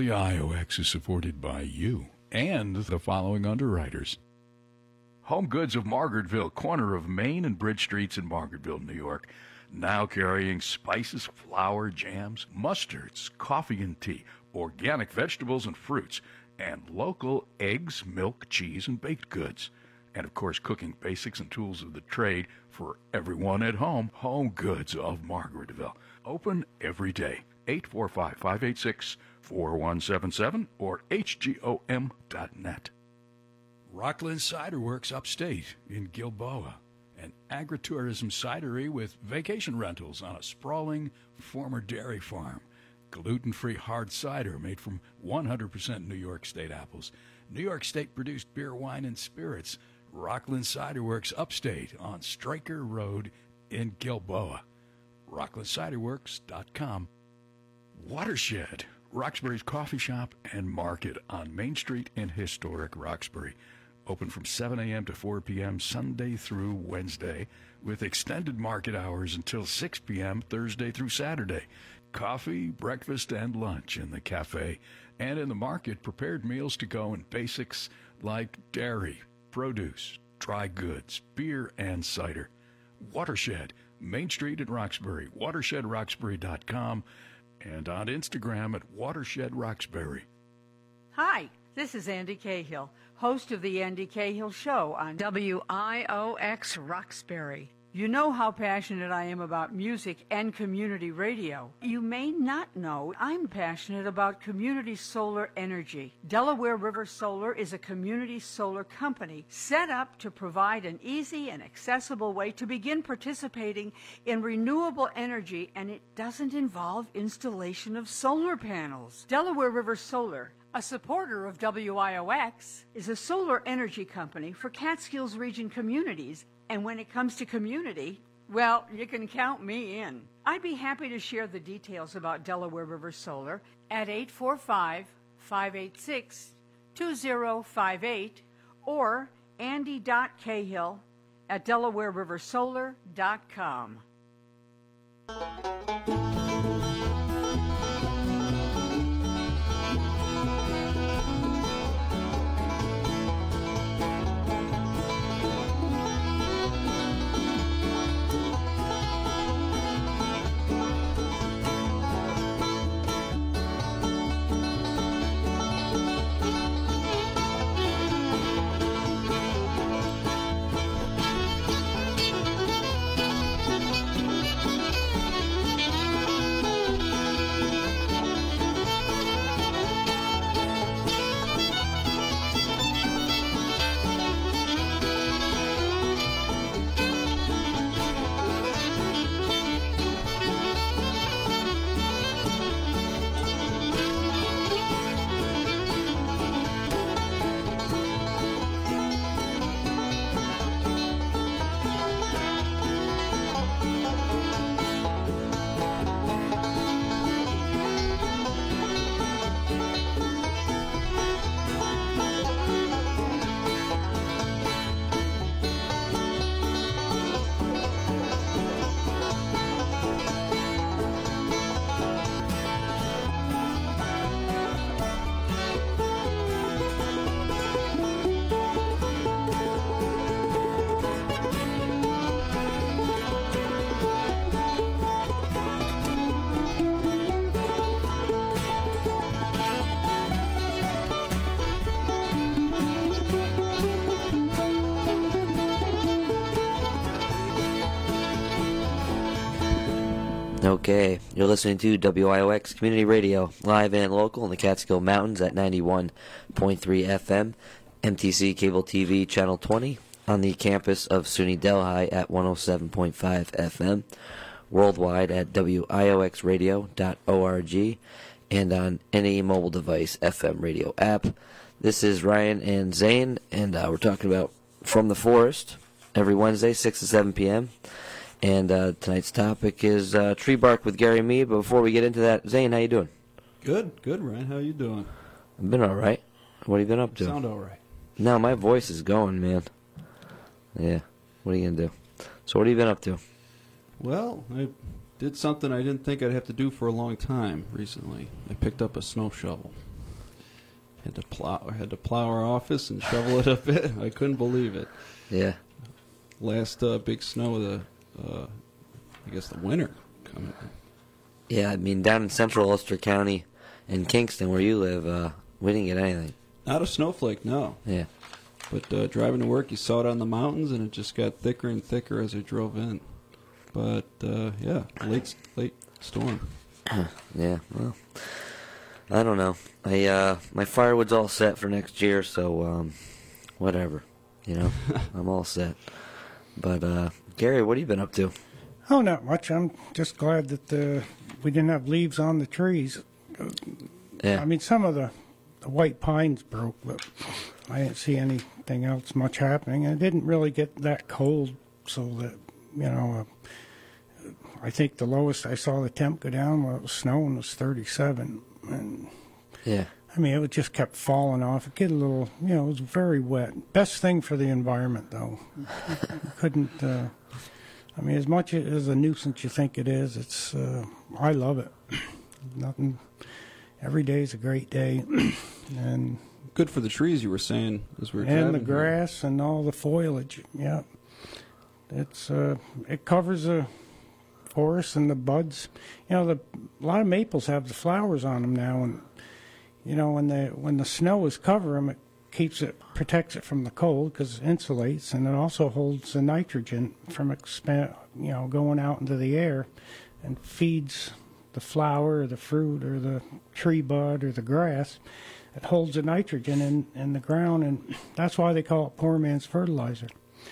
WIOX is supported by you and the following underwriters. Home Goods of Margaretville, corner of Main and Bridge Streets in Margaretville, New York. Now carrying spices, flour, jams, mustards, coffee and tea, organic vegetables and fruits, and local eggs, milk, cheese, and baked goods. And, of course, cooking basics and tools of the trade for everyone at home. Home Goods of Margaretville. Open every day. 845-586-4177 or hgom.net. Rockland Cider Works upstate in Gilboa, an agritourism cidery with vacation rentals on a sprawling former dairy farm. Gluten-free hard cider made from 100% New York State apples. New York State produced beer, wine, and spirits. Rockland Cider Works upstate on Stryker Road in Gilboa. RocklandCiderWorks.com. Watershed, Roxbury's coffee shop and market on Main Street in historic Roxbury. Open from 7 a.m. to 4 p.m. Sunday through Wednesday, with extended market hours until 6 p.m. Thursday through Saturday. Coffee, breakfast, and lunch in the cafe. And in the market, prepared meals to go and basics like dairy, produce, dry goods, beer, and cider. Watershed, Main Street in Roxbury, watershedroxbury.com, and on Instagram at Watershed Roxbury. Hi, this is Andy Cahill, host of The Andy Cahill Show on WIOX Roxbury. You know how passionate I am about music and community radio. You may not know I'm passionate about community solar energy. Delaware River Solar is a community solar company set up to provide an easy and accessible way to begin participating in renewable energy, and it doesn't involve installation of solar panels. Delaware River Solar, a supporter of WIOX, is a solar energy company for Catskills region communities. And when it comes to community, well, you can count me in. I'd be happy to share the details about Delaware River Solar at 845-586-2058 or andy.cahill@DelawareRiverSolar.com. Okay, you're listening to WIOX Community Radio, live and local in the Catskill Mountains at 91.3 FM, MTC Cable TV Channel 20, on the campus of SUNY Delhi at 107.5 FM, worldwide at WIOXradio.org, and on any mobile device FM radio app. This is Ryan and Zane, and we're talking about From the Forest every Wednesday, 6 to 7 p.m., and tonight's topic is tree bark with Gary Mead. But before we get into that, Zane, how you doing? Good, Ryan. How you doing? I've been all right. What have you been up to? Sound all right. No, my voice is going, man. Yeah. What are you going to do? So what have you been up to? Well, I did something I didn't think I'd have to do for a long time recently. I picked up a snow shovel. Had to plow our office and shovel it a bit. I couldn't believe it. Yeah. Last big snow of the, I guess the winter coming. Yeah, I mean, down in central Ulster County and Kingston, where you live, we didn't get anything. Not a snowflake, no. Yeah. But driving to work, you saw it on the mountains, and it just got thicker and thicker as I drove in. But, yeah, late storm. Yeah, well, I don't know. My firewood's all set for next year, so whatever. You know, I'm all set. But Gary, what have you been up to? Oh, not much. I'm just glad that we didn't have leaves on the trees. Yeah. I mean, some of the white pines broke, but I didn't see anything else much happening. It didn't really get that cold, so that, you know, I think the lowest I saw the temp go down while it was snowing was 37. And Yeah. I mean, it just kept falling off. It get a little, you know, it was very wet. Best thing for the environment, though. Couldn't, I mean, as much as a nuisance you think it is, it's, I love it. Nothing, every day is a great day. And Good for the trees, you were saying, as we were driving. and the grass and all the foliage, yeah. It's, it covers the forest and the buds. You know, a lot of maples have the flowers on them now, and you know, when the snow is covering them, it protects it from the cold because it insulates, and it also holds the nitrogen from going out into the air, and feeds the flower or the fruit or the tree bud or the grass. It holds the nitrogen in the ground, and that's why they call it poor man's fertilizer.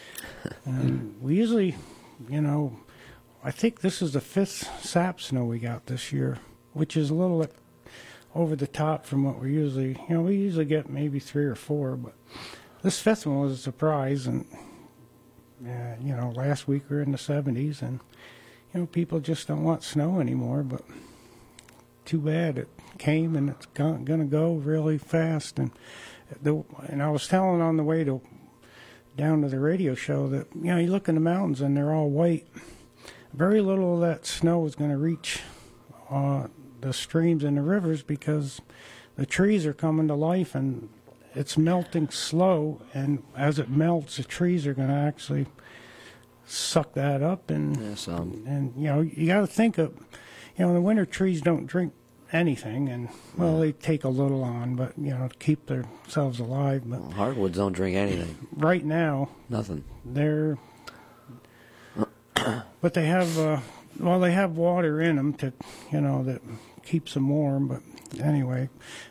And we usually, you know, I think this is the 5th sap snow we got this year, which is a little over the top from what we usually get maybe 3 or 4, but this 5th one was a surprise. And you know, last week we were in the 70s, and you know, people just don't want snow anymore, but too bad it came, and it's going to go really fast. And I was telling on the way down to the radio show that, you know, you look in the mountains and they're all white. Very little of that snow is going to reach the streams and the rivers because the trees are coming to life, and it's melting slow, and as it melts, the trees are going to actually suck that up. And and you know, you got to think of, you know, the winter trees don't drink anything, and well, they take a little on, but you know, to keep themselves alive. But hardwoods don't drink anything. Right now, Nothing. But they have, they have water in them to, you know, that keeps them warm. But anyway,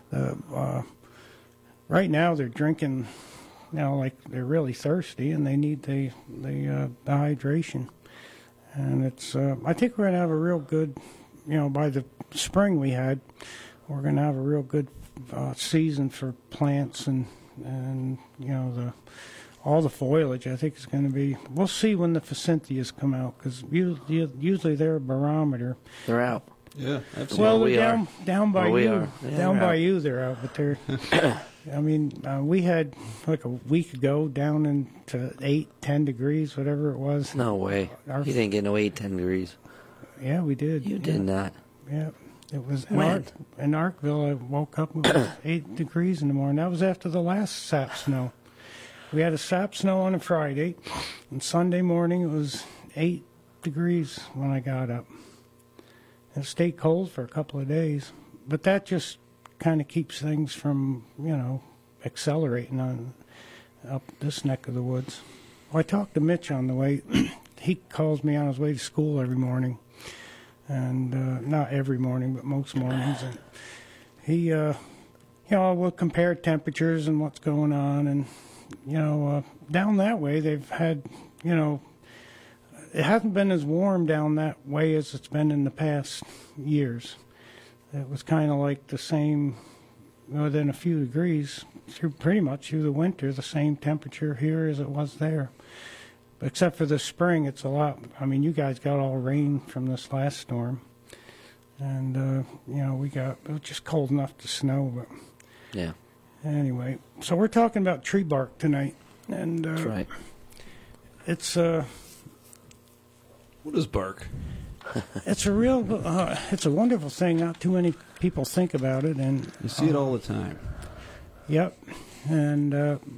right now they're drinking, you know, like they're really thirsty and they need the hydration. And it's, I think we're going to have a real good, you know, by the spring we're going to have a real good season for plants and you know, all the foliage. I think it's going to be, we'll see when the Forsythias come out, because usually they're a barometer. They're out. Yeah, absolutely. Well, they're down by we you. are. Yeah, Down they're by out. you, they're out. But they're, I mean, we had like a week ago down into 8-10 degrees, whatever it was. No way. You didn't get no 8-10 degrees. Yeah, we did. You did not. Yeah, it was When? in Arkville. I woke up and it was 8 degrees in the morning. That was after the last sap snow. We had a sap snow on a Friday, and Sunday morning it was 8 degrees when I got up. It stayed cold for a couple of days, but that just kind of keeps things from, you know, accelerating on up this neck of the woods. Well, I talked to Mitch on the way. He calls me on his way to school every morning, and not every morning, but most mornings. And he, you know, we'll compare temperatures and what's going on, and you know, down that way they've had, you know, it hasn't been as warm down that way as it's been in the past years. It was kind of like the same, within a few degrees, pretty much through the winter, the same temperature here as it was there. Except for the spring, it's a lot. I mean, you guys got all rain from this last storm. And, you know, it was just cold enough to snow. But Yeah. anyway, so we're talking about tree bark tonight. And That's right. it's What is bark? it's a real, it's a wonderful thing. Not too many people think about it. And You see it all the time. Yep. And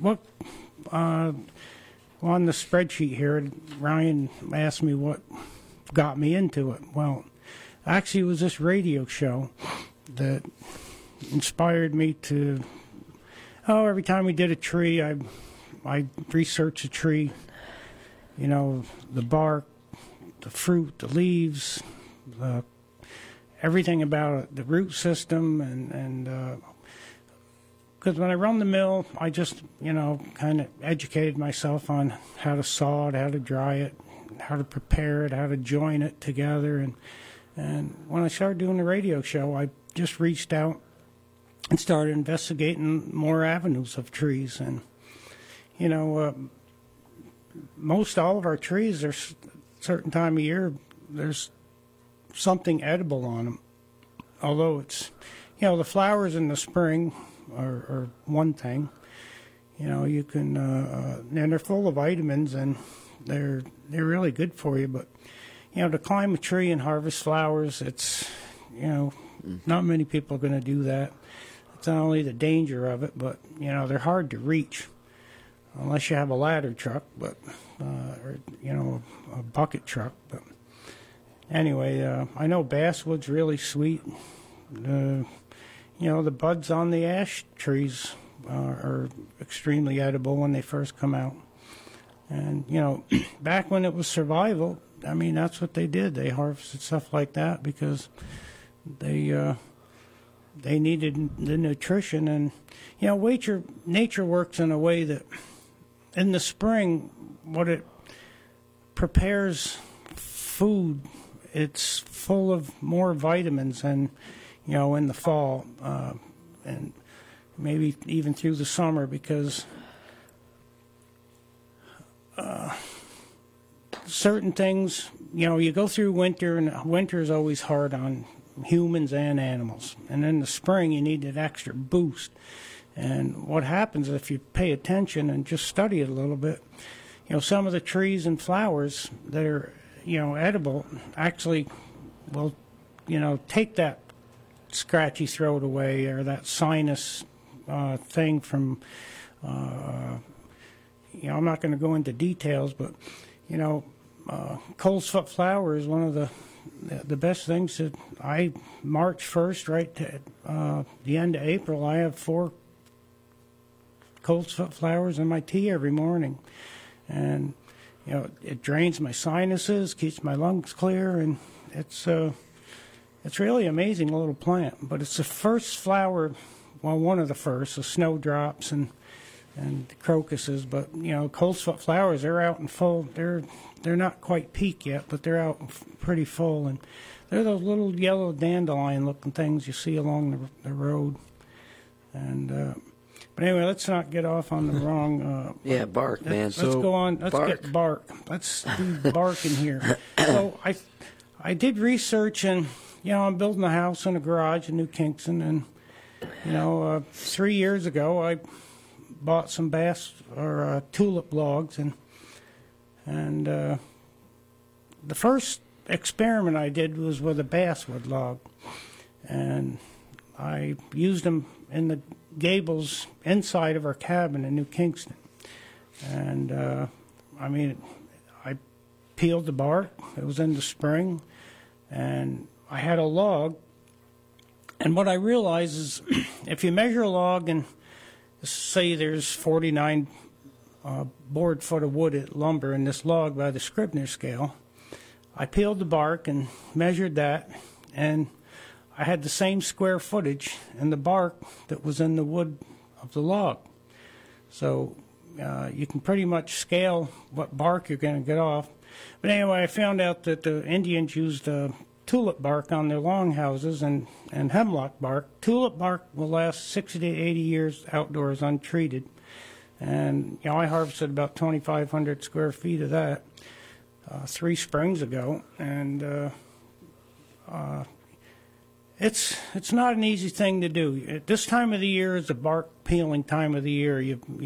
on the spreadsheet here, Ryan asked me what got me into it. Well, actually, it was this radio show that inspired me to. Oh, every time we did a tree, I researched a tree. You know, the bark, the fruit, the leaves, everything about it, the root system, and because when I run the mill, I just, kind of educated myself on how to saw it, how to dry it, how to prepare it, how to join it together. And when I started doing the radio show, I just reached out and started investigating more avenues of trees. And, most all of our trees, there's a certain time of year, there's something edible on them. Although it's, the flowers in the spring are one thing. You can, and they're full of vitamins and they're really good for you. But, to climb a tree and harvest flowers, it's, not many people are going to do that. It's not only the danger of it, but, they're hard to reach unless you have a ladder truck, but, or, a bucket truck. But anyway, I know basswood's really sweet. The buds on the ash trees are extremely edible when they first come out. And, back when it was survival, I mean, that's what they did. They harvested stuff like that because they needed the nutrition. And, nature works in a way that in the spring, what it prepares food, it's full of more vitamins than, in the fall, and maybe even through the summer, because certain things, you go through winter, and winter is always hard on humans and animals. And in the spring, you need that extra boost. And what happens if you pay attention and just study it a little bit, some of the trees and flowers that are, edible actually will, take that scratchy throat away or that sinus thing from, I'm not going to go into details, but, coltsfoot flower is one of the best things that March 1st, right to the end of April, I have 4 coltsfoot flowers in my tea every morning. And, it drains my sinuses, keeps my lungs clear, and it's really amazing little plant. But it's the first flower, well, one of the first, the snowdrops and the crocuses. But, coltsfoot flowers, they're out in full. They're not quite peak yet, but they're out pretty full. And they're those little yellow dandelion-looking things you see along the road. And but anyway, let's not get off on the wrong. Bark, man. Let's go on. Let's get bark. Let's do bark in here. So I did research, and I'm building a house and a garage in New Kingston, and 3 years ago I bought some tulip logs, and the first experiment I did was with a basswood log, and I used them in the gables inside of our cabin in New Kingston. And, I peeled the bark. It was in the spring. And I had a log. And what I realized is if you measure a log and say there's 49 board foot of wood lumber in this log by the Scribner scale, I peeled the bark and measured that, and I had the same square footage in the bark that was in the wood of the log. So you can pretty much scale what bark you're going to get off. But anyway, I found out that the Indians used tulip bark on their longhouses and hemlock bark. Tulip bark will last 60 to 80 years outdoors untreated. And, I harvested about 2,500 square feet of that 3 springs ago. And it's not an easy thing to do. At this time of the year is the bark peeling time of the year.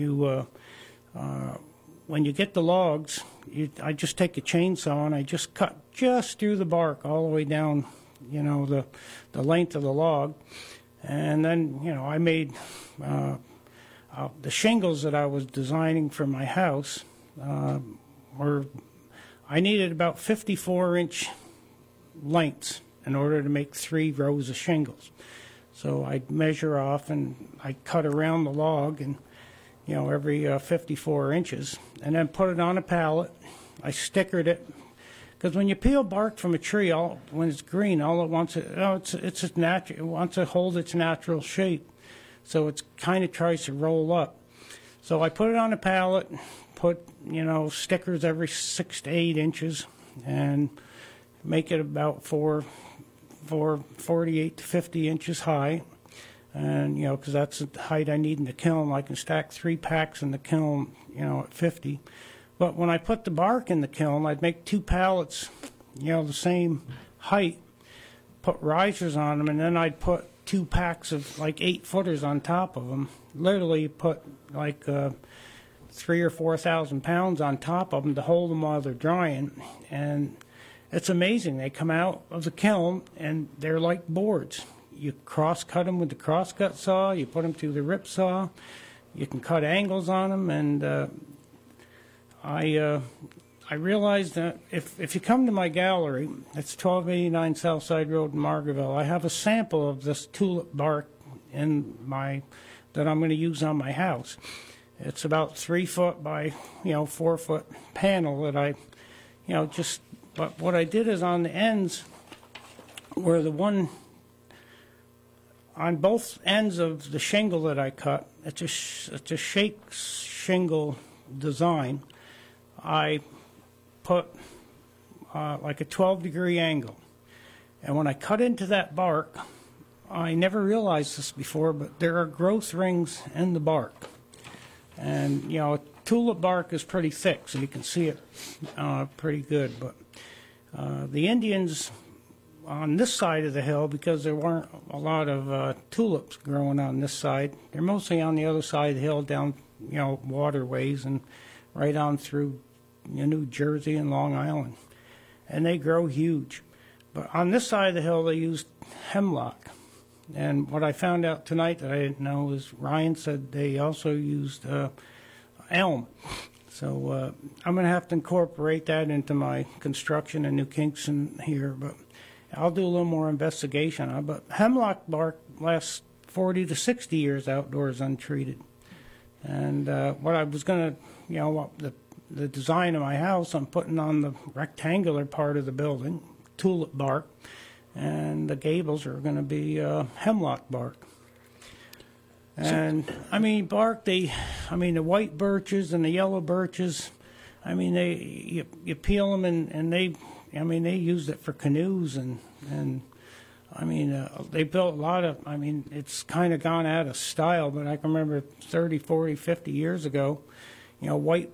When you get the logs, I just take a chainsaw and I just cut just through the bark all the way down, the length of the log, and then I made the shingles that I was designing for my house were, I needed about 54-inch lengths in order to make 3 rows of shingles. So I'd measure off and I'd cut around the log and, every 54 inches, and then put it on a pallet. I stickered it, because when you peel bark from a tree, when it's green, all it wants it wants to hold its natural shape. So it kind of tries to roll up. So I put it on a pallet, put stickers every 6 to 8 inches, and make it about 48 to 50 inches high. And, because that's the height I need in the kiln. I can stack 3 packs in the kiln, at 50. But when I put the bark in the kiln, I'd make 2 pallets, the same height, put risers on them, and then I'd put 2 packs of like 8-footers on top of them. Literally put like 3,000 or 4,000 pounds on top of them to hold them while they're drying. And it's amazing. They come out of the kiln and they're like boards. You cross-cut them with the cross-cut saw. You put them through the rip saw. You can cut angles on them. And I realized that if you come to my gallery, it's 1289 Southside Road in Margaretville, I have a sample of this tulip bark that I'm going to use on my house. It's about 3 foot by 4 foot panel that I but what I did is on the ends where on both ends of the shingle that I cut, it's a shake shingle design. I put like a 12-degree angle. And when I cut into that bark, I never realized this before, but there are growth rings in the bark. And, tulip bark is pretty thick, so you can see it pretty good. But the Indians on this side of the hill, because there weren't a lot of tulips growing on this side, they're mostly on the other side of the hill down, waterways and right on through New Jersey and Long Island. And they grow huge. But on this side of the hill, they used hemlock. And what I found out tonight that I didn't know is Ryan said they also used elm. So I'm going to have to incorporate that into my construction in New Kingston here. But I'll do a little more investigation on it. But hemlock bark lasts 40 to 60 years outdoors untreated. And what I was going to, the design of my house, I'm putting on the rectangular part of the building, tulip bark, and the gables are going to be hemlock bark. And, bark, the white birches and the yellow birches, you peel them and they used it for canoes and they built a lot of, it's kind of gone out of style, but I can remember 30, 40, 50 years ago, white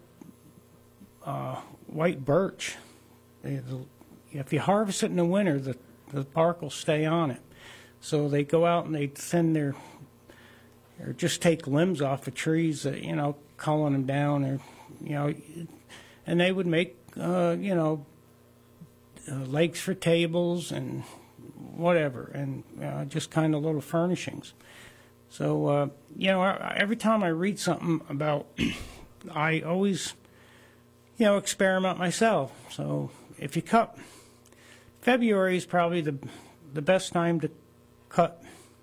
birch. If you harvest it in the winter, the bark will stay on it. So they go out and they thin or just take limbs off of trees that, culling them down or, and they would make, legs for tables and whatever, and just kind of little furnishings. So, every time I read something about, I always, experiment myself. So if you cut, February is probably the best time to cut,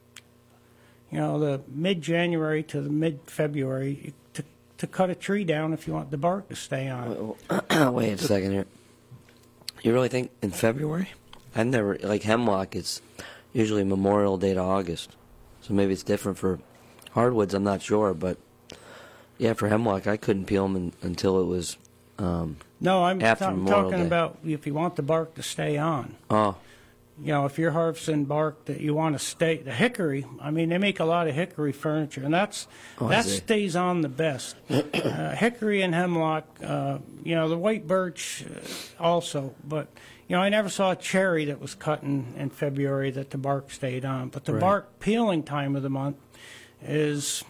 the mid-January to the mid-February to cut a tree down if you want the bark to stay on it. Wait a second here. You really think in February? I've never, like hemlock, it's usually Memorial Day to August. So maybe it's different for hardwoods, I'm not sure. But, yeah, for hemlock, I couldn't peel them until it was no, I'm talking Day. About if you want the bark to stay on. Oh. If you're harvesting bark that you want to stay, the hickory, they make a lot of hickory furniture, and that stays on the best. Hickory and hemlock, the white birch also, but, I never saw a cherry that was cut in February that the bark stayed on. But the bark peeling time of the month is,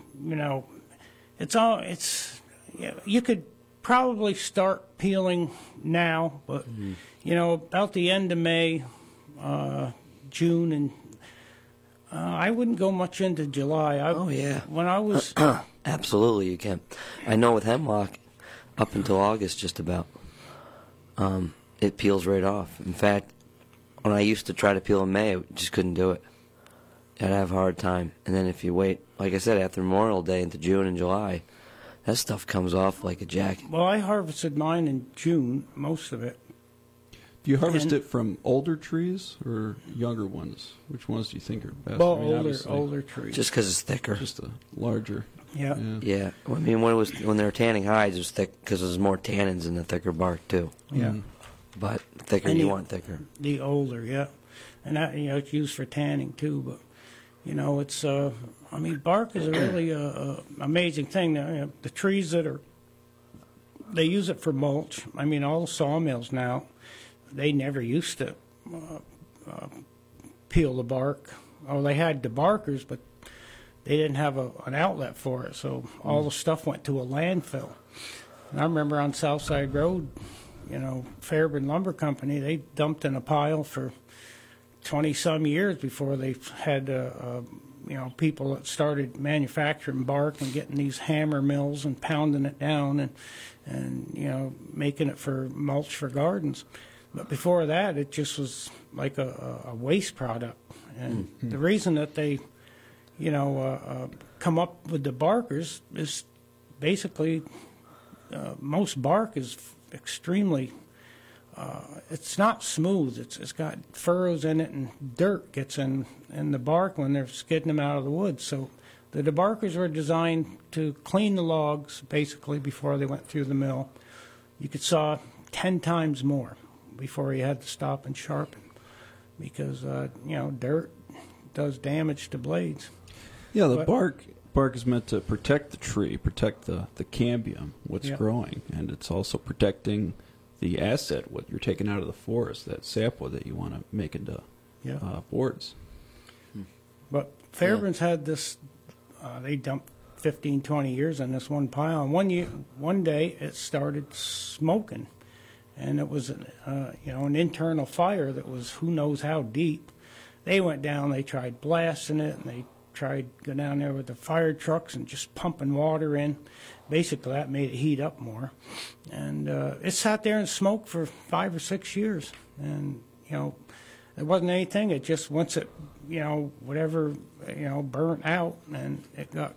you could probably start peeling now, but, about the end of May, June, and I wouldn't go much into July. Oh, yeah. When I was Absolutely, you can. I know with hemlock, up until August, just about, it peels right off. In fact, when I used to try to peel in May, I just couldn't do it. I'd have a hard time. And then if you wait, like I said, after Memorial Day into June and July, that stuff comes off like a jacket. well, I harvested mine in June, most of it. Do you harvest And- it from older trees or younger ones? Which ones do you think are best? Well, I mean, older obviously, trees. Just because it's thicker. just a larger. yeah. Yeah. I mean, when they were tanning hides, it was thick because there's more tannins in the thicker bark, too. Yeah. But thicker, And you the- want thicker. The older, yeah. And that, it's used for tanning too, but it's I mean, bark is a really amazing thing. The trees they use it for mulch. I mean, all the sawmills now, they never used to peel the bark. Oh, they had debarkers, but they didn't have an outlet for it, so all the stuff went to a landfill. And I remember on Southside Road, Fairburn Lumber Company, they dumped in a pile for 20-some years before they had, people that started manufacturing bark and getting these hammer mills and pounding it down and making it for mulch for gardens. But before that, it just was like a waste product. And the reason that they, come up with the barkers is basically most bark is extremely it's not smooth. It's got furrows in it, and dirt gets in the bark when they're skidding them out of the woods. So the debarkers were designed to clean the logs basically before they went through the mill. You could saw 10 times more before you had to stop and sharpen because dirt does damage to blades. Yeah, the But- bark is meant to protect the tree, protect the cambium, what's Yeah. growing, and it's also protecting the asset, what you're taking out of the forest, that sapwood that you want to make into boards. But Fairburns had this, they dumped 15, 20 years in this one pile. And one day it started smoking. And it was, an internal fire that was who knows how deep. They went down, they tried blasting it, and they tried to go down there with the fire trucks and just pumping water in. Basically, that made it heat up more. And it sat there and smoked for 5 or 6 years. And, it wasn't anything. It just, once it, whatever, burnt out, and it got,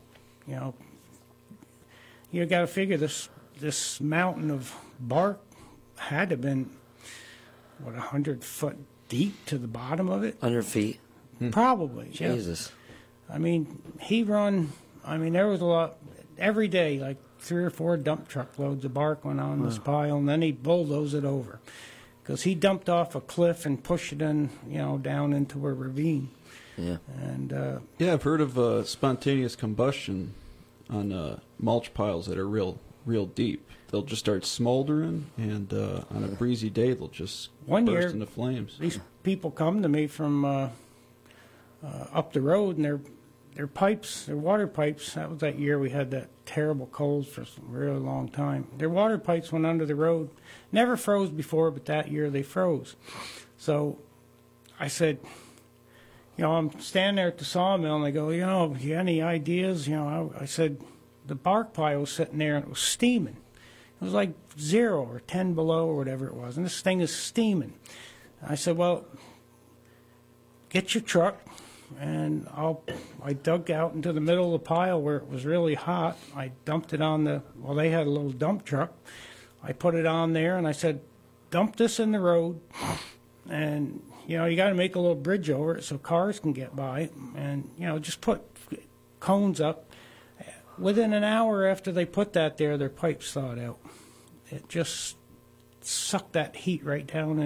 you got to figure this mountain of bark had to have been, 100 foot deep to the bottom of it? 100 feet. Probably, yeah. Jesus. I mean, there was a lot, every day, like 3 or 4 dump truck loads of bark went on this pile, and then he'd bulldoze it over. Because he dumped off a cliff and pushed it in, down into a ravine. Yeah. And, Yeah, I've heard of spontaneous combustion on mulch piles that are real deep. They'll just start smoldering, and on a breezy day, they'll just One burst year- into flames. these people come to me from up the road, and their pipes, their water pipes, that was that year we had that terrible cold for a really long time. Their water pipes went under the road. Never froze before, but that year they froze. So I said, I'm standing there at the sawmill, and they go, you got any ideas? I said, the bark pile was sitting there, and it was steaming. It was like 0 or 10 below or whatever it was, and this thing is steaming. I said, well, get your truck, and I dug out into the middle of the pile where it was really hot. I dumped it on they had a little dump truck. I put it on there, and I said, dump this in the road, and, you got to make a little bridge over it so cars can get by, and, just put cones up. Within an hour after they put that there, their pipes thawed out. It just sucked that heat right down,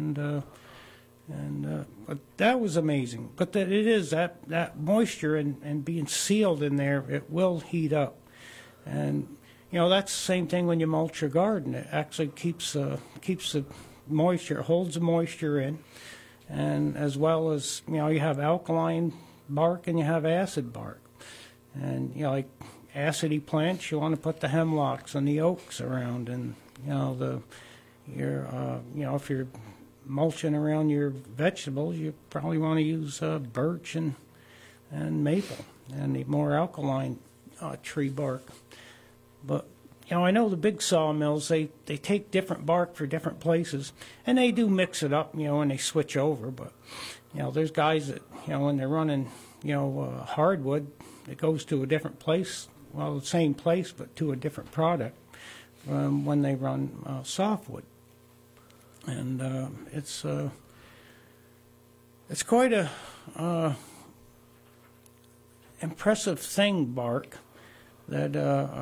and but that was amazing. But that it is that moisture and being sealed in there, it will heat up, and that's the same thing when you mulch your garden. It actually keeps the moisture, holds the moisture in, and as well as you have alkaline bark and you have acid bark, and like acidy plants, you want to put the hemlocks and the oaks around, and if you're mulching around your vegetables, you probably want to use birch and and maple, and the more alkaline tree bark. But I know the big sawmills, they take different bark for different places, and they do mix it up, and they switch over. But there's guys that when they're running hardwood, it goes to a different place, well, the same place but to a different product when they run softwood. And it's quite a impressive thing, bark, that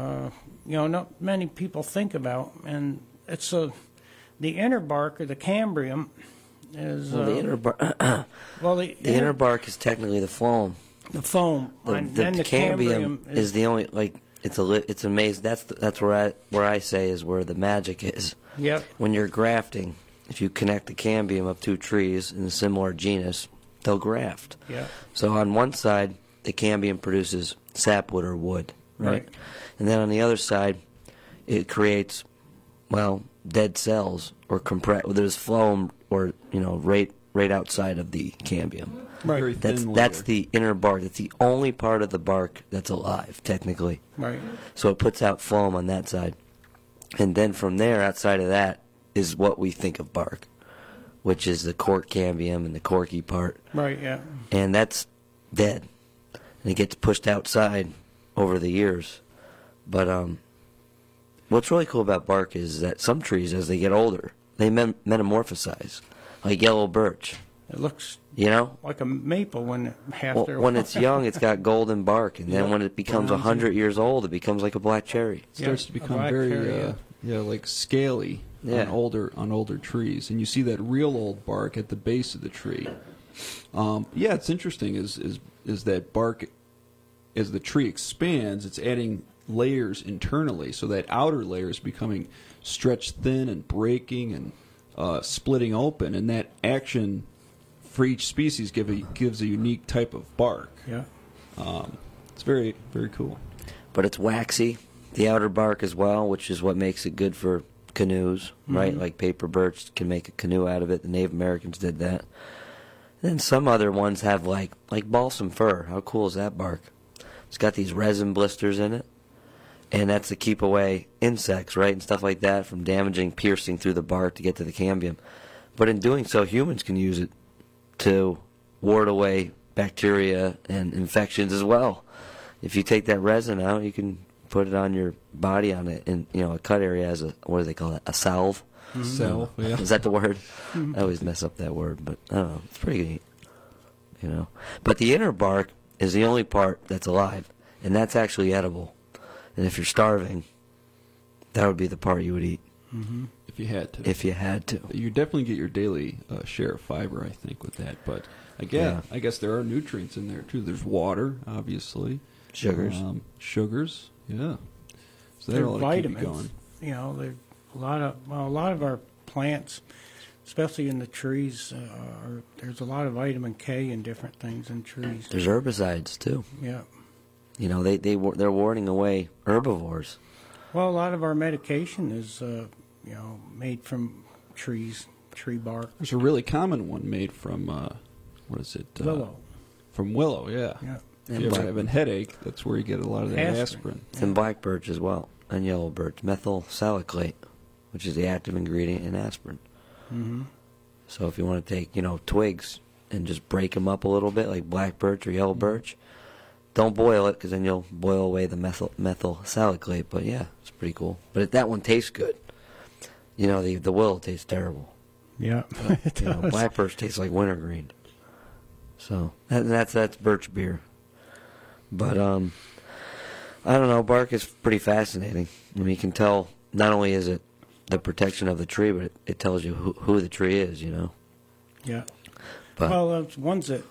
not many people think about. And it's the inner bark, or the cambium, is the inner bark. The inner bark is technically the foam. The foam. The cambium is the only it's amazing. That's where I say is where the magic is. Yep. When you're grafting, if you connect the cambium of two trees in a similar genus, they'll graft. Yeah. So on one side, the cambium produces sapwood or wood, right? And then on the other side, it creates, dead cells or there's phloem or right outside of the cambium. Right. That's the inner bark. It's the only part of the bark that's alive, technically. Right. So it puts out phloem on that side. And then from there, outside of that, is what we think of bark, which is the cork cambium and the corky part. Right, yeah. And that's dead. And it gets pushed outside over the years. But what's really cool about bark is that some trees, as they get older, they metamorphosize, like yellow birch. It looks like a maple when when it's young, it's got golden bark, and then when it becomes 100 years old, it becomes like a black cherry. It starts to become very like scaly on older trees, and you see that real old bark at the base of the tree. It's interesting is that bark, as the tree expands, it's adding layers internally, so that outer layer is becoming stretched thin and breaking and splitting open, and that action for each species gives a unique type of bark. Yeah. It's very, very cool. But it's waxy, the outer bark as well, which is what makes it good for canoes, right? Like paper birch can make a canoe out of it. The Native Americans did that. And then some other ones have like balsam fir. How cool is that bark? It's got these resin blisters in it, and that's to keep away insects, right, and stuff like that from piercing through the bark to get to the cambium. But in doing so, humans can use it to ward away bacteria and infections as well. If you take that resin out, you can put it on your body on it in a cut area as what do they call it? A salve. Salve, yeah. Is that the word? I always mess up that word, but I don't know. It's pretty neat, But the inner bark is the only part that's alive, and that's actually edible. And if you're starving, that would be the part you would eat. Mm-hmm. If you had to. If you had to. You definitely get your daily share of fiber, I think, with that. But again, I guess there are nutrients in there, too. There's water, obviously. Sugars. Sugars, yeah. So there are vitamins. Going. There's a lot of our plants, especially in the trees, there's a lot of vitamin K and different things in trees. There's herbicides, too. Yeah. They're warding away herbivores. Well, a lot of our medication is, made from tree bark. There's a really common one made from, what is it? Willow. From willow, yeah. Yeah. If you ever have a headache, that's where you get a lot of that aspirin. It's in black birch as well, and yellow birch. Methyl salicylate, which is the active ingredient in aspirin. Mm-hmm. So if you want to take, twigs and just break them up a little bit, like black birch or yellow birch, don't boil it, because then you'll boil away the methyl salicylate. But yeah, it's pretty cool. But that one tastes good. The willow tastes terrible. Yeah, it does. Black birch tastes like wintergreen. So that's birch beer. But I don't know. Bark is pretty fascinating. I mean, you can tell not only is it the protection of the tree, but it tells you who the tree is. Yeah. But, there's ones that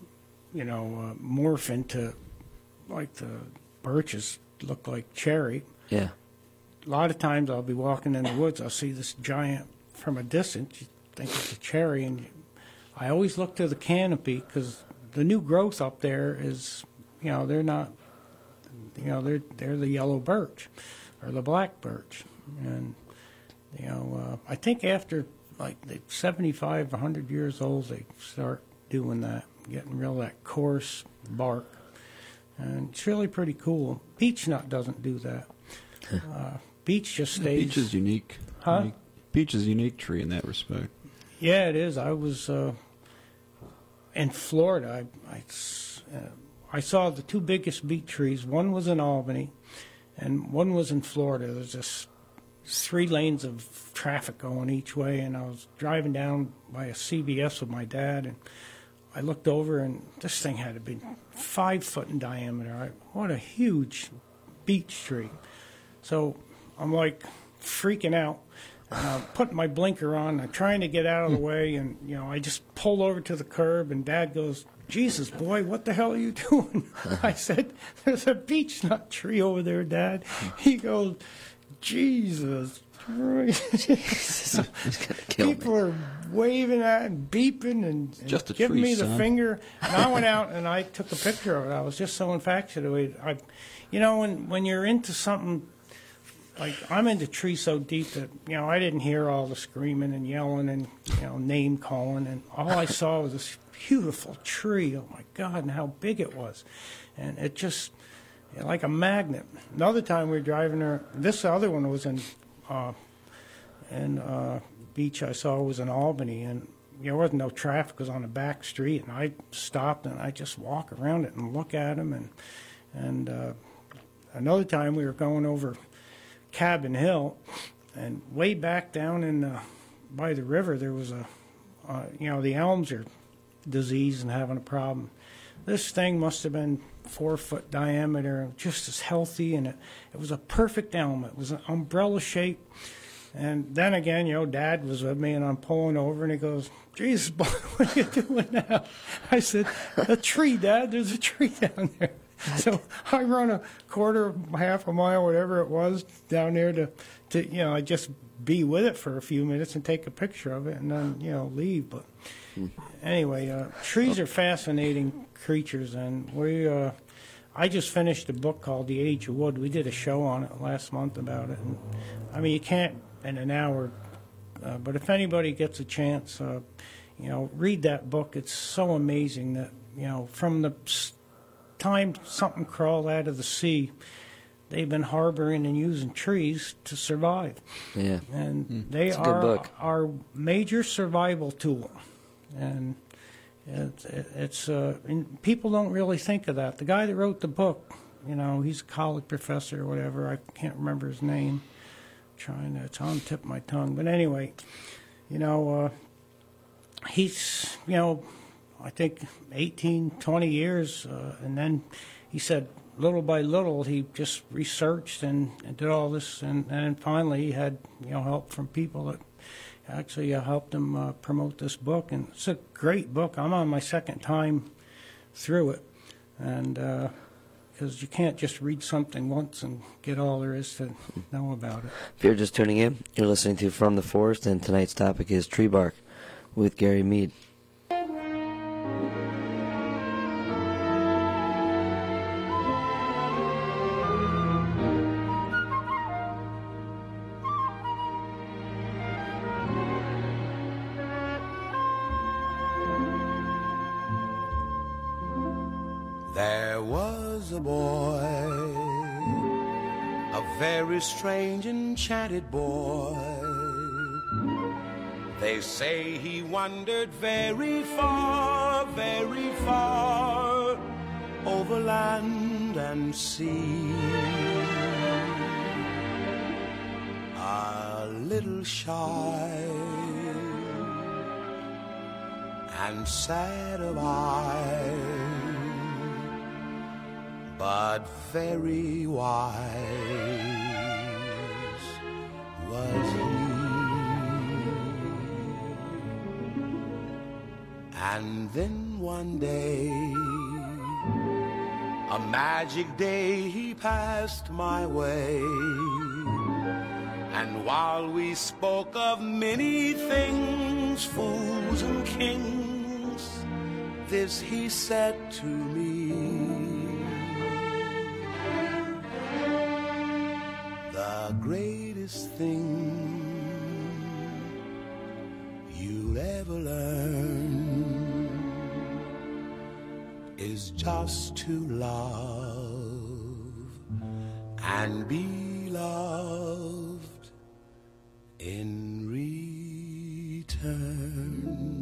morph into, like the birches look like cherry. Yeah. A lot of times I'll be walking in the woods, I'll see this giant from a distance. You think it's a cherry, and I always look to the canopy, because the new growth up there is, they're not, they're the yellow birch or the black birch. And, I think after like 75, 100 years old, they start doing that. getting rid of that coarse bark. And it's really pretty cool. Beech nut doesn't do that. Beech just stays. Beech is unique. Huh? Beech is a unique tree in that respect. Yeah, it is. I was in Florida. I saw the two biggest beech trees. One was in Albany, and one was in Florida. There's just 3 lanes of traffic going each way, and I was driving down by a CVS with my dad, and I looked over, and this thing had to be 5 foot in diameter. What a huge beech tree. So I'm like freaking out. And I'm putting my blinker on. I'm trying to get out of the way, and I just pulled over to the curb, and Dad goes, "Jesus, boy, what the hell are you doing?" I said, "There's a beech nut tree over there, Dad." He goes, "Jesus Christ." People are waving at and beeping and giving me the finger. And I went out and I took a picture of it. I was just so infatuated. When you're into something, like I'm into trees so deep that I didn't hear all the screaming and yelling and name calling, and all I saw was this beautiful tree. Oh my God, and how big it was, and it just like a magnet. Another time we were driving there. This other one was in Beach. I saw was in Albany, and there wasn't no traffic. It was on a back street, and I stopped and I just walk around it and look at them. And another time we were going over Cabin Hill, and way back down in by the river there was the elms are diseased and having a problem. This thing must have been 4 foot diameter, just as healthy, and it was a perfect elm. It was an umbrella shape. And then again, Dad was with me, and I'm pulling over, and he goes, "Jesus, boy, what are you doing now?" I said, "A tree, Dad. There's a tree down there." So I run a quarter, half a mile, whatever it was, down there to I just be with it for a few minutes and take a picture of it and then, leave. But anyway, trees are fascinating creatures, and I just finished a book called The Age of Wood. We did a show on it last month about it. And, I mean, you can't in an hour, but if anybody gets a chance, read that book. It's so amazing that, from the time something crawled out of the sea, they've been harboring and using trees to survive. Yeah. And they are our major survival tool. And it's and people don't really think of that. The guy that wrote the book, he's a college professor or whatever. I can't remember his name. It's on the tip of my tongue. But anyway, he's, I think 18, 20 years, and then he said little by little he just researched and did all this, and then finally he had help from people that actually helped him promote this book, and it's a great book. I'm on my second time through it, and because you can't just read something once and get all there is to know about it. If you're just tuning in, you're listening to From the Forest, and tonight's topic is tree bark with Gary Mead. There was a boy, a very strange, enchanted boy. They say he wandered very far, over land and sea. A little shy and sad of eye, but very wise was he. And then one day, a magic day, he passed my way. And while we spoke of many things, fools and kings, this he said to me: the greatest thing you'll ever learn is just to love and be loved in return.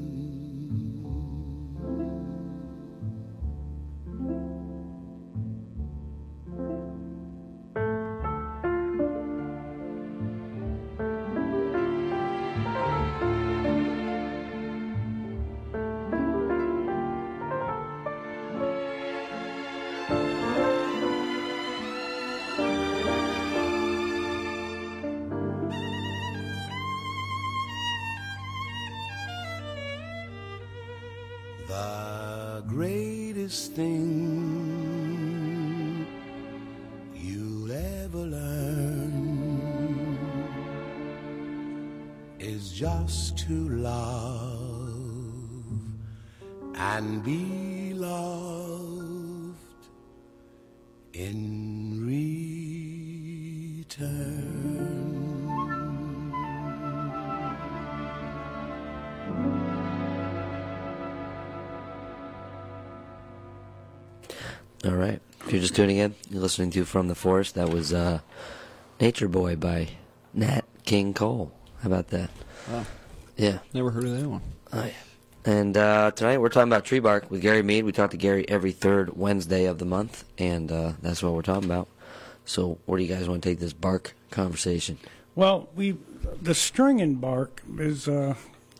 The greatest thing you'll ever learn is just to love and be loved in return. All right. If you're just tuning in, you're listening to From the Forest. That was Nature Boy by Nat King Cole. How about that? Wow. Yeah. Never heard of that one. Oh, yeah. And tonight we're talking about tree bark with Gary Mead. We talk to Gary every third Wednesday of the month, and that's what we're talking about. So where do you guys want to take this bark conversation? Well, the string in bark is... What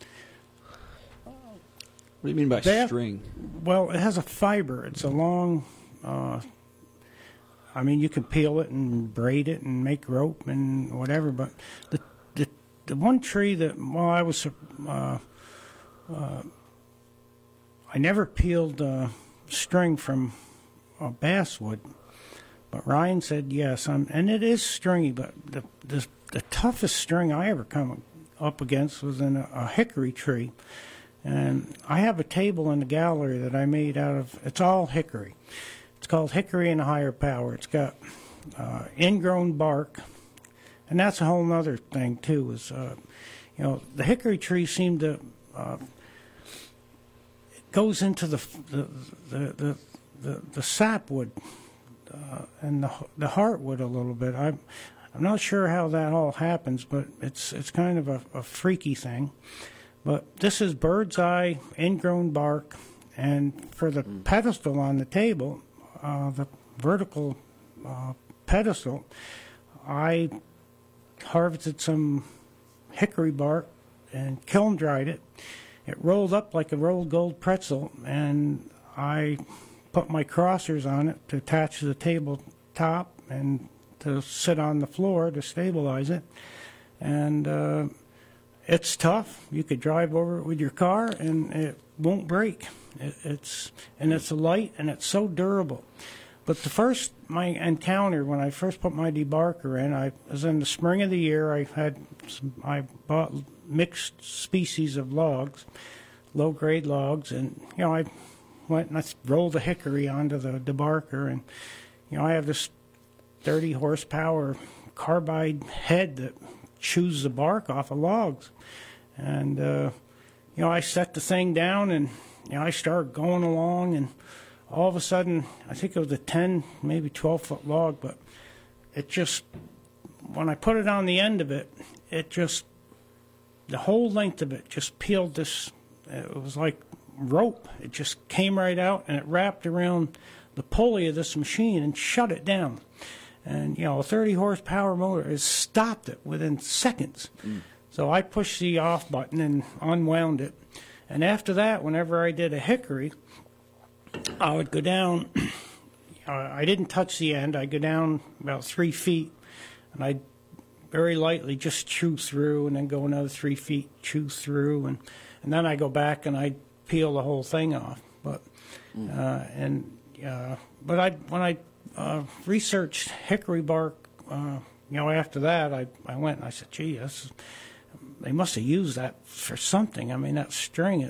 do you mean by string? Well, it has a fiber. It's a long... I mean, you can peel it and braid it and make rope and whatever, but the one tree that, well, I was... I never peeled string from basswood, but Ryan said yes, and it is stringy, but the toughest string I ever come up against was in a hickory tree. And I have a table in the gallery that I made out of, it's all hickory. It's called Hickory and Higher Power. It's got ingrown bark, and that's a whole other thing too, is, the hickory trees seem to, it goes into the sapwood and the heartwood a little bit. I'm not sure how that all happens, but it's kind of a freaky thing. But this is bird's eye, ingrown bark, and for the pedestal on the table, the vertical pedestal, I harvested some hickory bark and kiln dried it. It rolled up like a rolled gold pretzel, and I put my crossers on it to attach to the tabletop and to sit on the floor to stabilize it. And it's tough. You could drive over it with your car, and it won't break. It's light, and it's so durable. But my encounter when I first put my debarker in, I was in the spring of the year. I bought mixed species of logs, low grade logs, and I went and I rolled a hickory onto the debarker, and I have this 30 horsepower carbide head that chews the bark off of logs. And, I set the thing down, and, I started going along, and all of a sudden, I think it was a 10, maybe 12-foot log, but it just, when I put it on the end of it, the whole length of it just peeled this, it was like rope. It just came right out, and it wrapped around the pulley of this machine and shut it down. And, a 30 horsepower motor has stopped it within seconds. So I pushed the off button and unwound it. And after that, whenever I did a hickory, I would go down, I didn't touch the end. I'd go down about 3 feet, and I'd very lightly just chew through, and then go another 3 feet, chew through, and then I go back and I'd peel the whole thing off. But when I researched hickory bark, after that, I went and I said, gee, they must have used that for something. I mean, that string,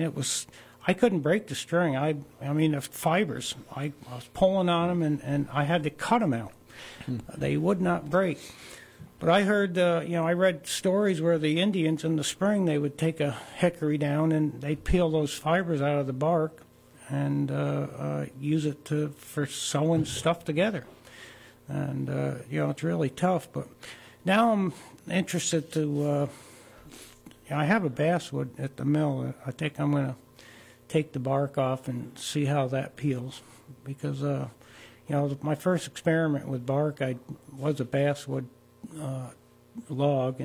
I couldn't break the string. The fibers, I was pulling on them, and I had to cut them out. They would not break. But I heard, I read stories where the Indians in the spring, they would take a hickory down, and they'd peel those fibers out of the bark, and use it for sewing stuff together. And, it's really tough. But now I'm interested to, I have a basswood at the mill. I think I'm going to take the bark off and see how that peels. Because, my first experiment with bark, was a basswood log.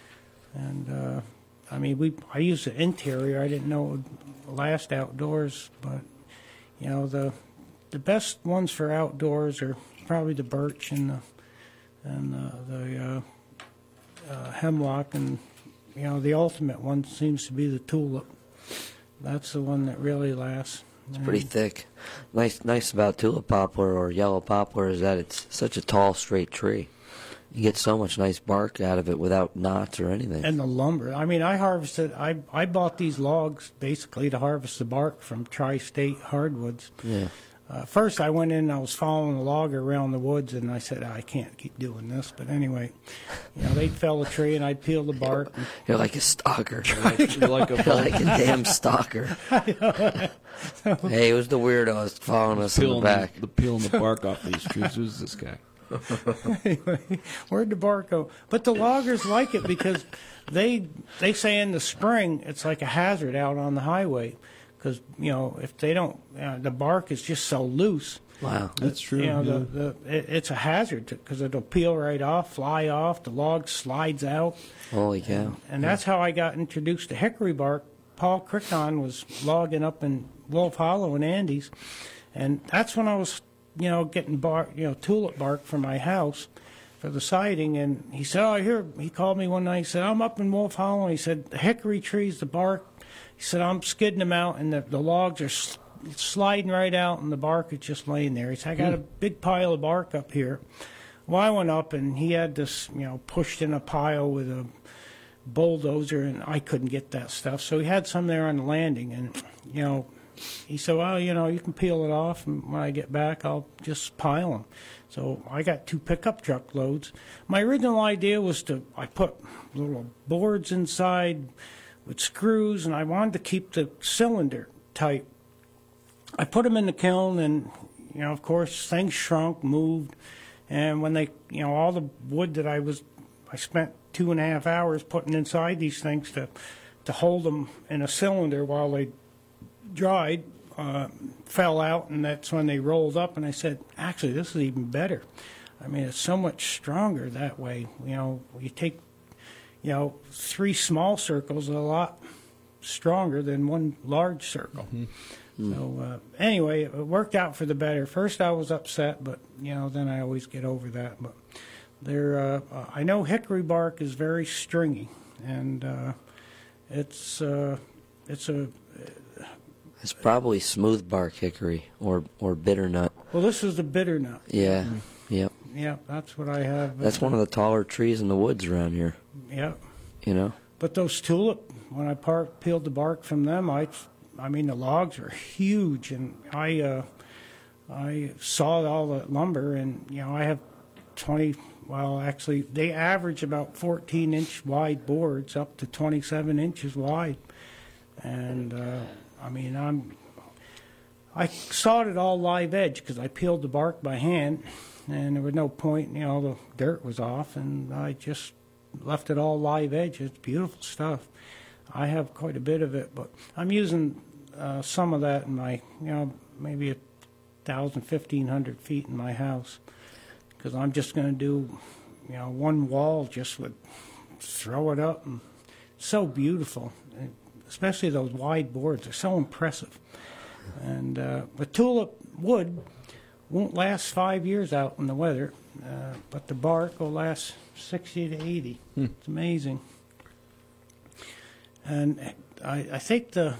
I used the interior. I didn't know it would last outdoors. But, the best ones for outdoors are probably the birch and the hemlock, and the ultimate one seems to be the tulip. That's the one that really lasts. It's pretty thick. Nice about tulip poplar or yellow poplar is that it's such a tall, straight tree. You get so much nice bark out of it without knots or anything. And the lumber. I mean, I harvested. I bought these logs basically to harvest the bark from Tri-State Hardwoods. Yeah. First, I went in and I was following a logger around the woods, and I said, I can't keep doing this. But anyway, they'd fell a tree, and I'd peel the bark. You're like a stalker. You're like a damn stalker. Hey, it was the weirdos following us in the back. Peeling the bark off these trees. Who's this guy? Anyway, where'd the bark go? But the loggers like it because they say in the spring it's like a hazard out on the highway. Because, if they don't, the bark is just so loose. Wow. That's true. It's a hazard because it'll peel right off, fly off, the log slides out. Holy cow. And that's how I got introduced to hickory bark. Paul Crickon was logging up in Wolf Hollow in Andes. And that's when I was, getting bark, tulip bark for my house for the siding. And he said, he called me one night. He said, I'm up in Wolf Hollow. And he said, the hickory trees, the bark. He said, I'm skidding them out, and the logs are sliding right out, and the bark is just laying there. He said, I got a big pile of bark up here. Well, I went up, and he had this, pushed in a pile with a bulldozer, and I couldn't get that stuff. So he had some there on the landing, and, he said, well, you can peel it off, and when I get back, I'll just pile them. So I got 2 pickup truck loads. My original idea was I put little boards inside with screws, and I wanted to keep the cylinder tight. I put them in the kiln, and, of course, things shrunk, moved, and when they, all the wood that I spent 2.5 hours putting inside these things to hold them in a cylinder while they dried, fell out, and that's when they rolled up, and I said, actually, this is even better. I mean, it's so much stronger that way. You take 3 small circles are a lot stronger than 1 large circle. Mm-hmm. So anyway, it worked out for the better. First I was upset, but then I always get over that. But I know hickory bark is very stringy, and it's probably smooth bark hickory or bitter nut. Well, this is the bitter nut. Yeah. Mm-hmm. Yep. Yeah, that's what I have. That's one of the taller trees in the woods around here. Yeah. But those tulip, when I peeled the bark from them, the logs are huge, and I sawed all the lumber, and I have 20. Well, actually, they average about 14-inch wide boards, up to 27 inches wide, and I sawed it all live edge because I peeled the bark by hand. And there was no point, the dirt was off, and I just left it all live edge. It's beautiful stuff. I have quite a bit of it, but I'm using some of that in my, maybe 1,000, 1,500 feet in my house, because I'm just going to do, one wall just with throw it up, and it's so beautiful. And especially those wide boards, they're so impressive. And the tulip wood won't last 5 years out in the weather, but the bark will last 60 to 80. It's amazing. And I think the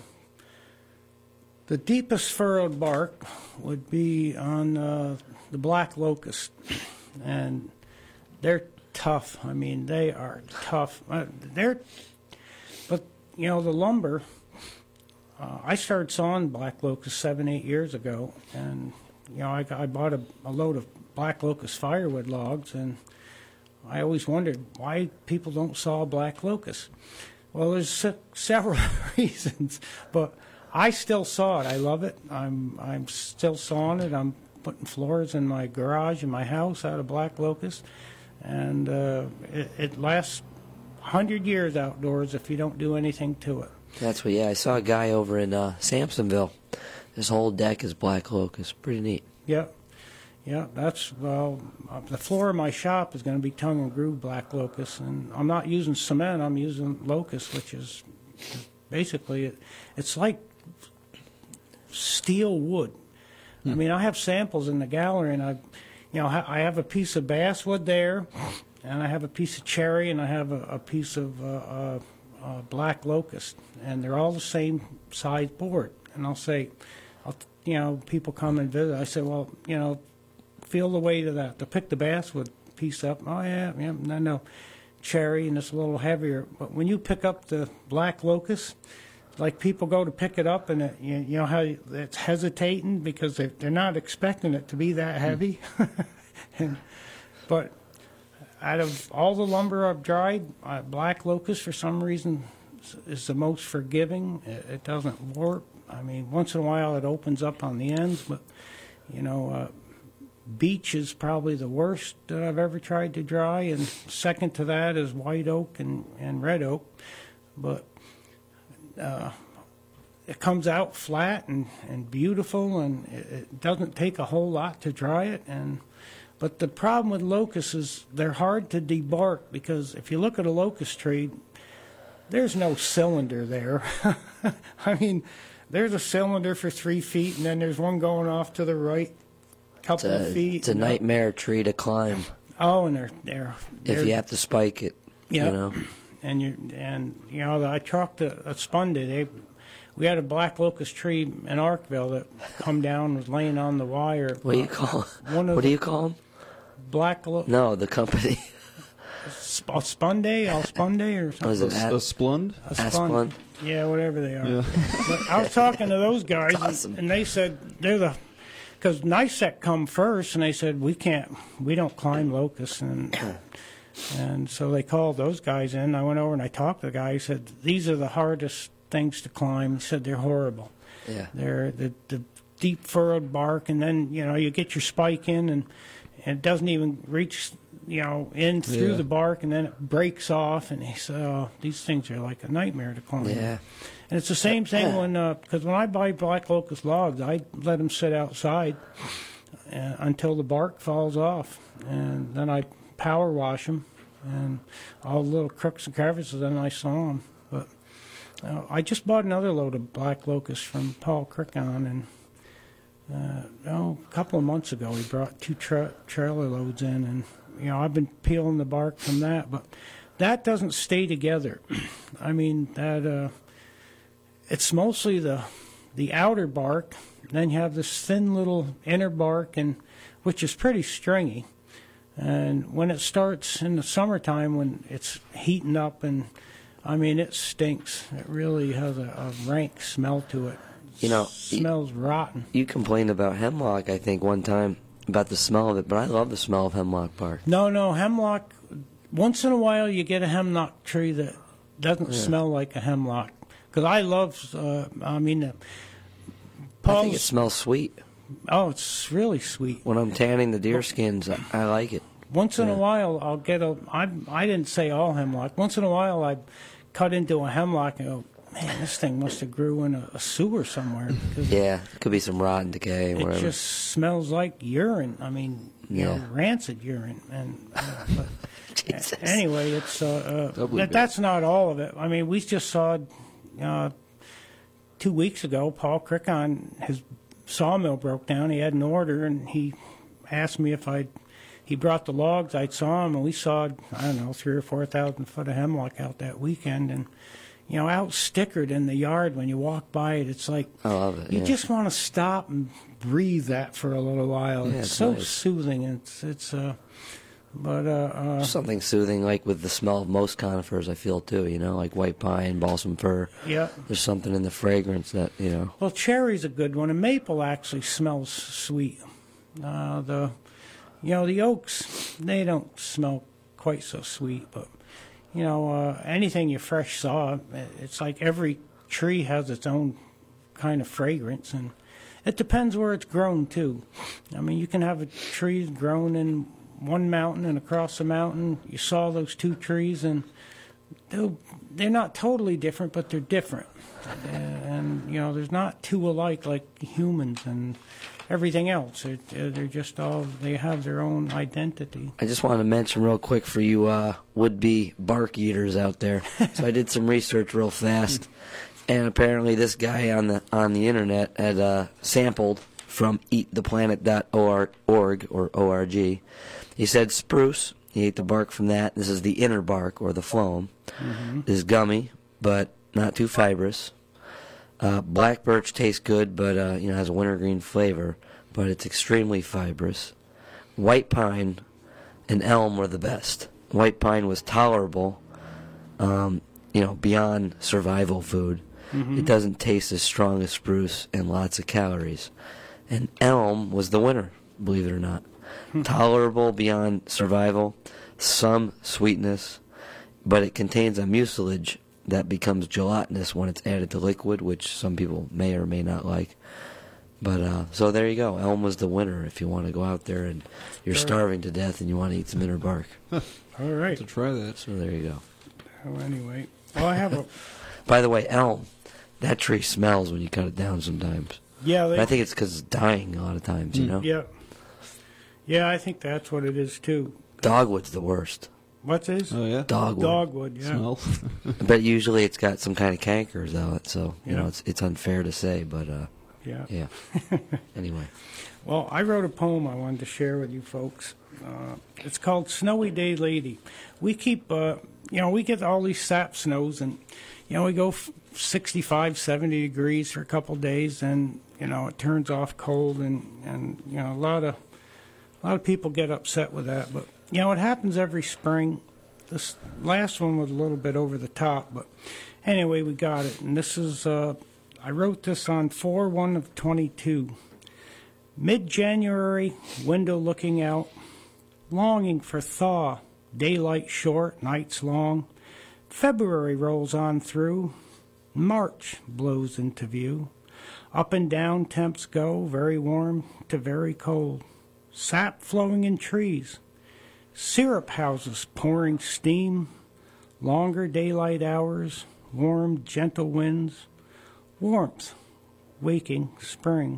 deepest furrowed bark would be on the black locust, and they're tough. I mean, they are tough. But the lumber. I started sawing black locust 7-8 years ago, and I bought a load of black locust firewood logs, and I always wondered why people don't saw black locust. Well, there's several reasons, but I still saw it. I love it. I'm still sawing it. I'm putting floors in my garage in my house out of black locust, and it lasts 100 years outdoors if you don't do anything to it. That's what. Yeah, I saw a guy over in Sampsonville. His whole deck is black locust. Pretty neat. Yeah. Yeah, that's, well, the floor of my shop is going to be tongue and groove black locust, and I'm not using cement, I'm using locust, which is basically, it's like steel wood. I mean, I have samples in the gallery, and I have a piece of basswood there, and I have a piece of cherry, and I have a piece of black locust, and they're all the same size board. And I'll say, people come and visit, I say, well, feel the weight of that. To pick the basswood piece up, oh yeah, no, cherry, and it's a little heavier. But when you pick up the black locust, like people go to pick it up, and you know how it's hesitating because they're not expecting it to be that heavy. But out of all the lumber I've dried, black locust for some reason is the most forgiving. It doesn't warp. I mean, once in a while it opens up on the ends, but beech is probably the worst that I've ever tried to dry, and second to that is white oak and red oak. But it comes out flat and beautiful, and it doesn't take a whole lot to dry it. But the problem with locusts is they're hard to debark, because if you look at a locust tree, there's no cylinder there. I mean, there's a cylinder for 3 feet, and then there's one going off to the right couple of feet. It's a nightmare tree to climb. Oh, and they're if you have to spike it, yeah. And I talked to Spundy. We had a black locust tree in Arkville that come down, was laying on the wire. What do you call? What do you call them? Black locust. No, the company. Spundy, Spundy, or something. Was it a Splund? A Splund. Yeah, whatever they are. Yeah. But I was talking to those guys, awesome. and they said because NISEC come first, and they said we don't climb locusts, and so they called those guys in. I went over and I talked to the guy. He said these are the hardest things to climb. He said they're horrible. Yeah. They're the deep furrowed bark, and then you get your spike in, and it doesn't even reach in through the bark, and then it breaks off. And he said, "Oh, these things are like a nightmare to climb." Yeah. And it's the same thing because when I buy black locust logs, I let them sit outside until the bark falls off, and then I power wash them, and all the little crooks and crevices, and I saw them. But I just bought another load of black locust from Paul Crickon, and a couple of months ago he brought 2 trailer loads in, and I've been peeling the bark from that, but that doesn't stay together. I mean that. It's mostly the outer bark, then you have this thin little inner bark, which is pretty stringy. And when it starts in the summertime, when it's heating up, and I mean it stinks. It really has a rank smell to it. It smells rotten. You complained about hemlock, I think, one time about the smell of it, but I love the smell of hemlock bark. No, hemlock. Once in a while, you get a hemlock tree that doesn't smell like a hemlock. Because I love, I think it smells sweet. Oh, it's really sweet. When I'm tanning the deer skins, I like it. Once in a while, I'll get I didn't say all hemlock. Once in a while, I cut into a hemlock and go, man, this thing must have grew in a sewer somewhere. Yeah, it could be some rotten decay or whatever. It just smells like urine. I mean, rancid urine. And anyway, it's that's not all of it. I mean, we just saw 2 weeks ago, Paul Crickon, his sawmill broke down. He had an order, and he asked me if he brought the logs. I saw him, and we sawed, 3,000 or 4,000 foot of hemlock out that weekend. And, out stickered in the yard when you walk by it, it's like, I love it. You just want to stop and breathe that for a little while. Yeah, it's so nice. Soothing. But something soothing, like with the smell of most conifers, I feel too. Like white pine, balsam fir. Yeah. There's something in the fragrance that Well, cherry's a good one, and maple actually smells sweet. The oaks, they don't smell quite so sweet, but anything you fresh saw, it's like every tree has its own kind of fragrance, and it depends where it's grown too. I mean, you can have a tree grown in one mountain and across the mountain. You saw those two trees, and they're not totally different, but they're different. And you know, there's not two alike like humans and everything else. They're just all, they have their own identity. I just wanted to mention real quick for you would-be bark eaters out there. So I did some research real fast, and apparently this guy on the internet had sampled from eattheplanet.org or org. He said spruce. He ate the bark from that. This is the inner bark, or the phloem. This is gummy, but not too fibrous. Black birch tastes good, but has a wintergreen flavor, but it's extremely fibrous. White pine and elm were the best. White pine was tolerable, beyond survival food. It doesn't taste as strong as spruce and lots of calories. And elm was the winner, believe it or not. Tolerable beyond survival, some sweetness, but it contains a mucilage that becomes gelatinous when it's added to liquid, which some people may or may not like. But so there you go. Elm was the winner if you want to go out there and you're starving to death and you want to eat some inner bark. All right. To try that. So there you go. Well, anyway. Well, I have a... By the way, elm, that tree smells when you cut it down sometimes. Yeah. I think it's because it's dying a lot of times, you know? Yeah. Yeah, I think that's what it is, too. Dogwood's the worst. What's this? Oh, yeah? Dogwood, yeah. Smell. But usually it's got some kind of cankers on it, so, you know, it's unfair to say, but, yeah. Anyway. Well, I wrote a poem I wanted to share with you folks. It's called Snowy Day Lady. We keep, we get all these sap snows, and, we go 65, 70 degrees for a couple days, and, it turns off cold, and a lot of people get upset with that. But, it happens every spring. This last one was a little bit over the top, but anyway, we got it. And this is, I wrote this on 4/1/22. Mid-January, window looking out, longing for thaw, daylight short, nights long. February rolls on through, March blows into view. Up and down temps go, very warm to very cold. Sap flowing in trees, syrup houses pouring steam, longer daylight hours, warm, gentle winds, warmth, waking spring.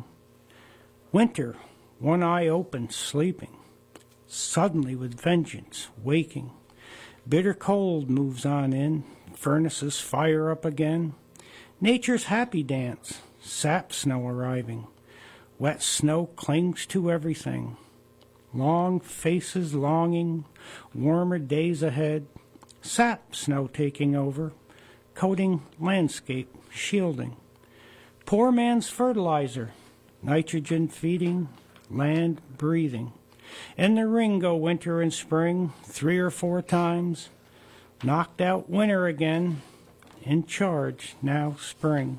Winter, one eye open, sleeping, suddenly with vengeance, waking. Bitter cold moves on in, furnaces fire up again. Nature's happy dance, sap snow arriving. Wet snow clings to everything. Long faces longing, warmer days ahead. Sap snow taking over, coating landscape, shielding. Poor man's fertilizer, nitrogen feeding, land breathing. In the ring go winter and spring, 3 or 4 times. Knocked out winter again, in charge now spring.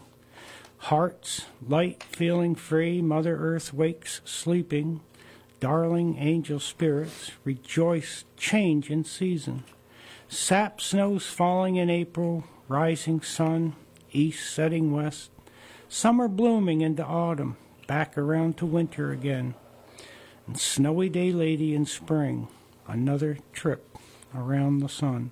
Hearts light, feeling free, Mother Earth wakes sleeping. Darling angel spirits, rejoice change in season. Sap snows falling in April, rising sun, east setting west. Summer blooming into autumn, back around to winter again. And Snowy Day Lady in spring, another trip around the sun.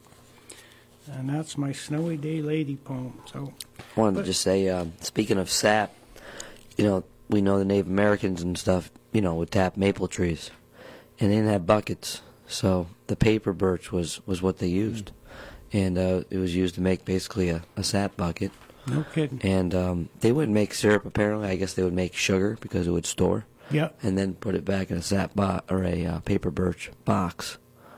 And that's my Snowy Day Lady poem. So, I wanted to just say, speaking of sap, we know the Native Americans and stuff, would tap maple trees. And they didn't have buckets, so the paper birch was what they used. And it was used to make basically a sap bucket. No kidding. And they wouldn't make syrup, apparently. I guess they would make sugar because it would store. Yep. And then put it back in a or a paper birch box.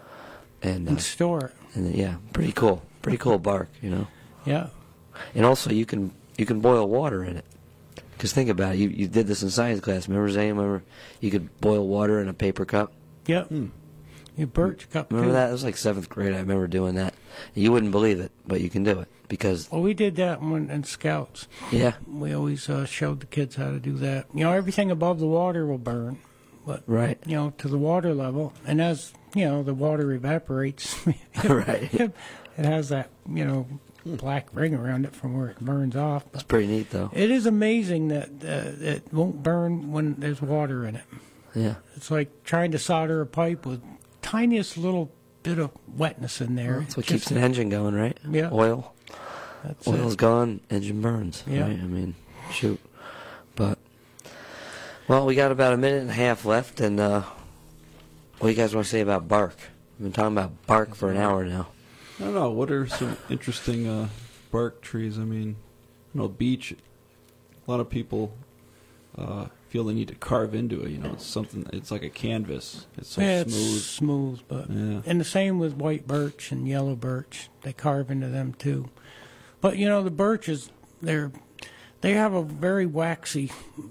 And store it. And pretty cool. Pretty cool bark, Yeah. And also you can boil water in it. Because think about it, you did this in science class. Remember, Zane? Remember you could boil water in a paper cup? Yep. Your birch cup. Remember too. that? It was like 7th grade. I remember doing that. You wouldn't believe it, but you can do it because. Well, we did that in Scouts. Yeah. We always showed the kids how to do that. Everything above the water will burn, but right. To the water level, and as the water evaporates, right. It has that black ring around it from where it burns off. It's pretty neat, though. It is amazing that it won't burn when there's water in it. Yeah. It's like trying to solder a pipe with tiniest little bit of wetness in there. Well, that's what keeps an engine going, right? Yeah. Oil. That's Oil's gone, engine burns. Yeah. Right? I mean, shoot. But, well, we got about a minute and a half left, and what do you guys want to say about bark? We've been talking about bark for an hour now. I don't know. What are some interesting bark trees? I mean, beech. A lot of people feel the need to carve into it. It's something. It's like a canvas. It's so smooth. It's smooth, but and the same with white birch and yellow birch. They carve into them too. But the birches, they have a very waxy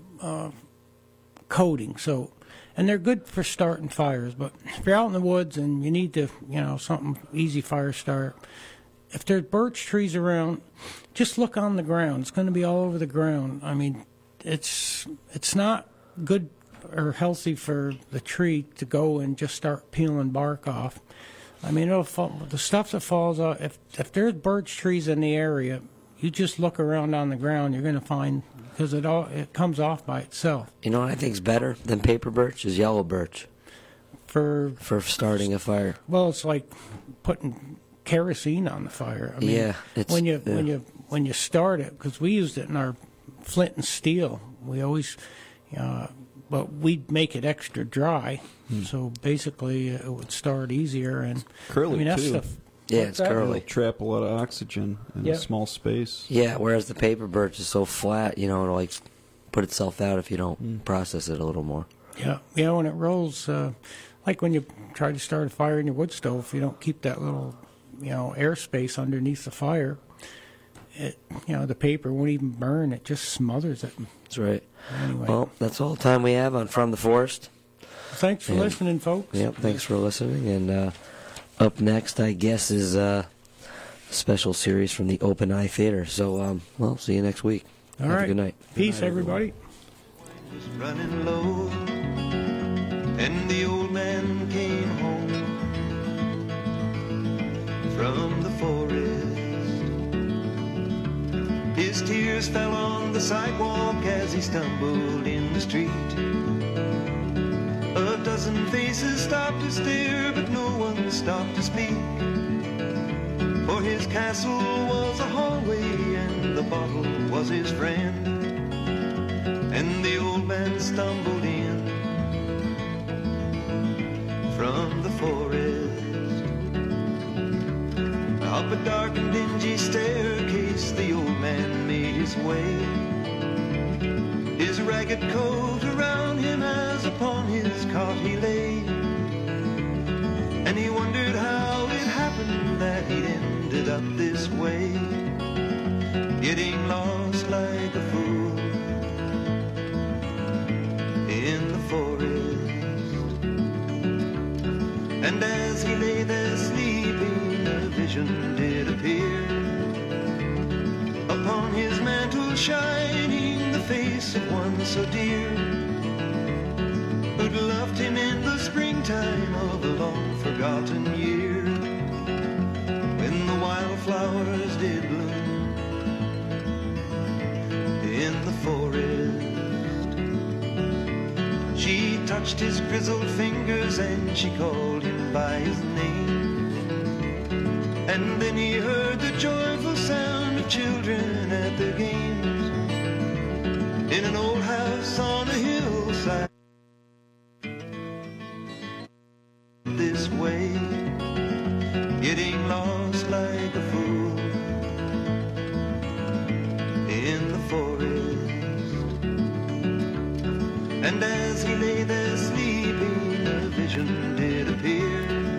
coating. So, and they're good for starting fires. But if you're out in the woods and you need to, something easy fire start, if there's birch trees around, just look on the ground. It's going to be all over the ground. I mean, it's not good or healthy for the tree to go and just start peeling bark off. I mean, the stuff that falls off, if there's birch trees in the area, you just look around on the ground, you're going to find, because it comes off by itself. You know what I think's better than paper birch is yellow birch. For starting a fire. Well, it's like putting kerosene on the fire. I mean, when you start it, because we used it in our flint and steel, we always, but we'd make it extra dry, so basically it would start easier. And curly that too. Stuff, yeah, it's curly. It'll trap a lot of oxygen in a small space. Yeah, whereas the paper birch is so flat, it'll like put itself out if you don't process it a little more. Yeah, when it rolls, like when you try to start a fire in your wood stove, if you don't keep that little, airspace underneath the fire, the paper won't even burn. It just smothers it. That's right. Anyway. Well, that's all the time we have on From the Forest. Thanks for listening, folks. Yep, thanks for listening. And up next, I guess, is a special series from the Open Eye Theater. So, see you next week. All Have right. a good night. Peace, everybody. Was running low, and the old man came home from the forest. His tears fell on the sidewalk as he stumbled in the street. A dozen faces stopped to stare, but no one stopped to speak. For his castle was a hallway, and the bottle was his friend. And the old man stumbled in from the forest. Up a dark and dingy staircase, the old man made his way. His ragged coat around him as upon his cot he lay. And he wondered how it happened that he'd ended up this way, getting lost like a fool in the forest. And as he lay there sleeping, a vision did appear. Upon his mantle shining the face of one so dear, who'd loved him in the springtime of a long forgotten year, when the wildflowers did bloom in the forest. She touched his grizzled fingers and she called him by his name. And then he heard the joyful sound of children at their games in an old house on a hillside. This way, getting lost like a fool in the forest. And as he lay there sleeping, a vision did appear.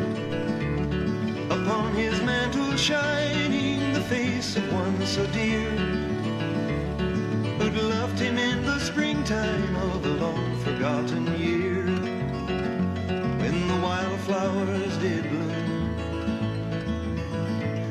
Upon his mantle shining the face of one so dear, who'd loved him in the springtime